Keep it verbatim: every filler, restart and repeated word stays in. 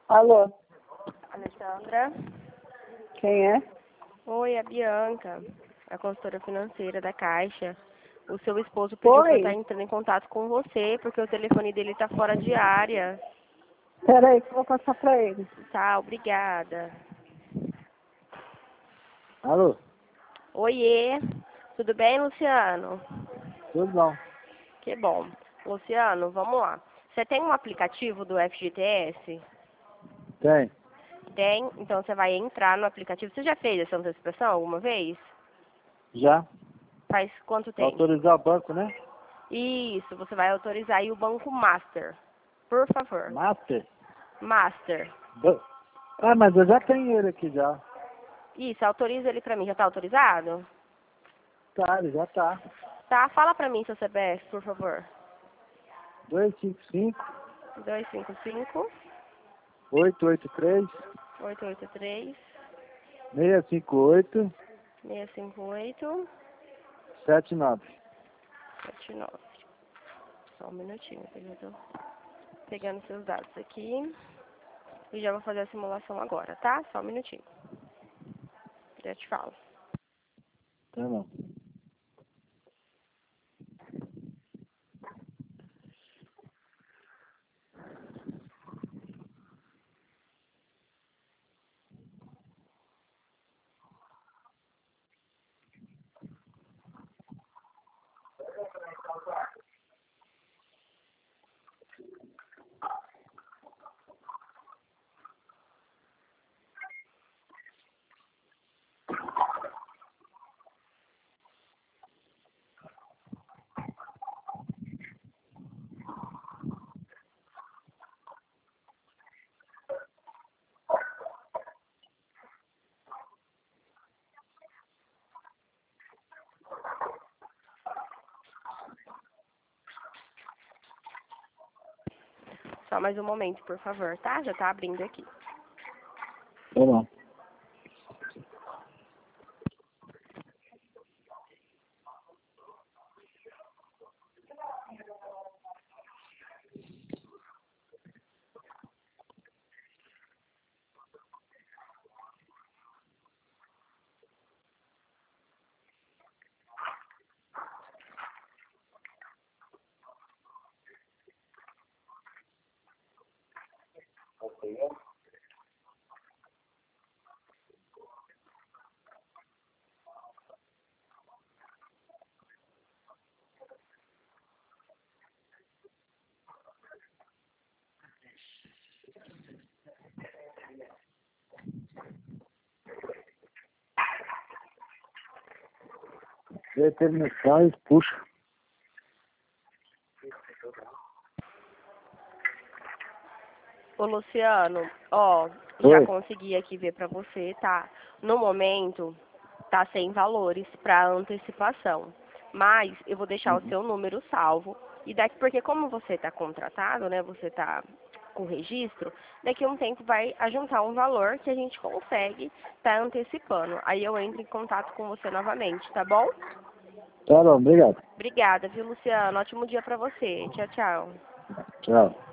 Alô, Alessandra? quem é? Oi, é a Bianca, a consultora financeira da Caixa. O seu esposo pediu para eu estar Oi, entrando em contato com você, porque o telefone dele está fora de área. peraí que eu vou passar pra ele. Tá, obrigada. Alô, Oiê, tudo bem, Luciano? tudo bom? Que bom. Luciano, vamos lá. Você tem um aplicativo do F G T S? Tem, Tem? Então você vai entrar no aplicativo. Você já fez essa antecipação alguma vez? já. Faz quanto tempo? Autorizar o banco, né? Isso, você vai autorizar aí o Banco Master. Por favor. Master. Master. Ba- Ah, mas eu já tenho ele aqui já. Isso, autoriza ele pra mim. Já tá autorizado? Tá, ele já tá. Tá, fala pra mim seu C P F, por favor. dois cinco cinco, dois cinco cinco, oito oito três, oito oito três, seis cinco oito, seis cinco oito, sete nove. sete nove. Só um minutinho, que eu já tô pegando seus dados aqui. E já vou fazer a simulação agora, tá? Só um minutinho. Já te falo. Tá bom. Só mais um momento, por favor, tá? Já tá abrindo aqui. Tá bom. Determinação, puxa. Ô, Luciano, ó, já Oi. consegui aqui ver pra você, tá? No momento, tá sem valores pra antecipação. Mas eu vou deixar o seu número salvo. E daqui, porque como você tá contratado, né? Você tá com registro, daqui a um tempo vai ajuntar um valor que a gente consegue tá antecipando. Aí eu entro em contato com você novamente, tá bom? Tá bom, obrigado. Obrigada, viu, Luciano? Ótimo dia pra você. Tchau, tchau. Tchau.